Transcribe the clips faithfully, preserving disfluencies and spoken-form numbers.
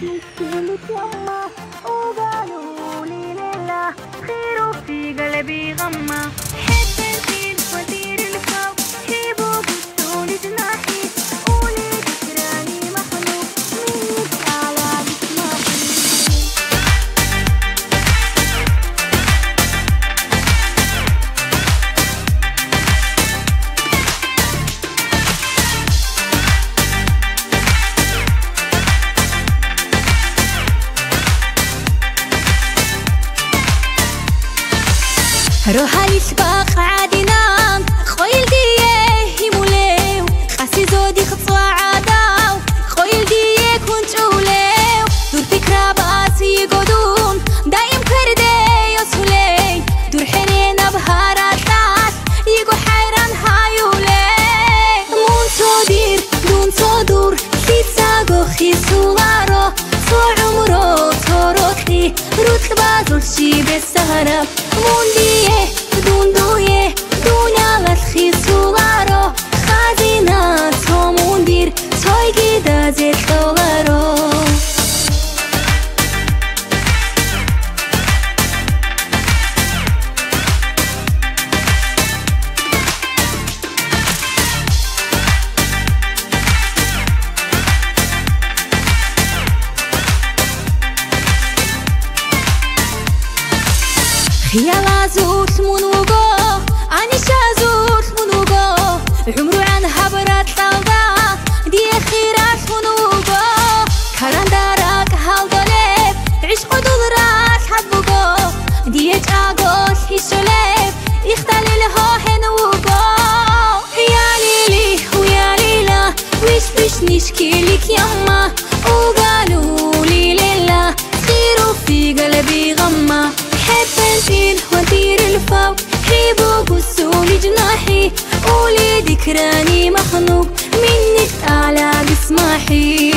مشكلة يما وقالوا لي لله خير في قلبي غمة حب الفيل وطير الفوق جيبوا قصوا لجناحي قولي ذكراني مخلوق منك أعلى بسماحي روح السباق عادنا خويل ديه يموليو خاسي زودي خطوة عاداو خويل ديه كنت أوليو دور فكرة باسي يقودون دايم كردي يصولي دور حنينا بهارات ناس يقو حيران هايولي مون صدير دون صدور سيساقو خيسو غارو صو عمرو تروكي روت بازول شي بالسهرة مون ديه دون دويه دون على الخيسو غارو خازينات همون دير توي جدا زيت دولارو خيالا زوت منوغو أني شازوت منوغو عمرو عن هبرات طلبا دي خيرات منوغو كاران دارك هالدوليب عشق دولرات حبوغو دي جاغوت هيشوليب يختالي لهو هنوغو يا ليلي ويا ليلى ويش بيش نشكيلك يما وقالوا لي ليلى خيرو في قلبي غمة حب الفيل وطير الفوق حيبوا قصوا لجناحي قولي ذكراني مخنوق منك أعلى بسماحي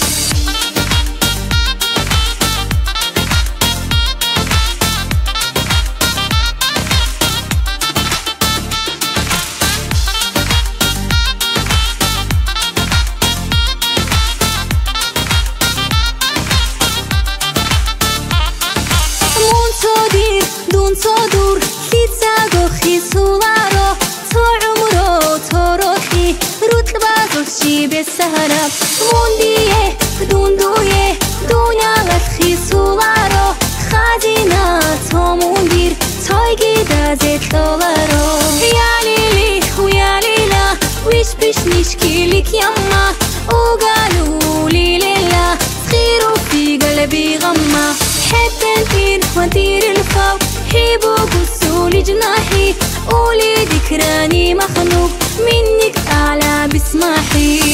دون صدور سيتساقو خيسو غارو تو عمرو تروكي روت البازول شي بالسهرة مون ديه دون دويه دون على الخيسو غارو خازينات همون دير توي جدا زيت دولارو يا ليلي ويا ليلى ويش بيش نشكيلك يما وقالوا لي ليلى خيرو في قلبي غمة حب الفيل وطير الفوق حيبوا قصوا لجناحي قولي ذكراني مخنوق منك أعلى بسماحي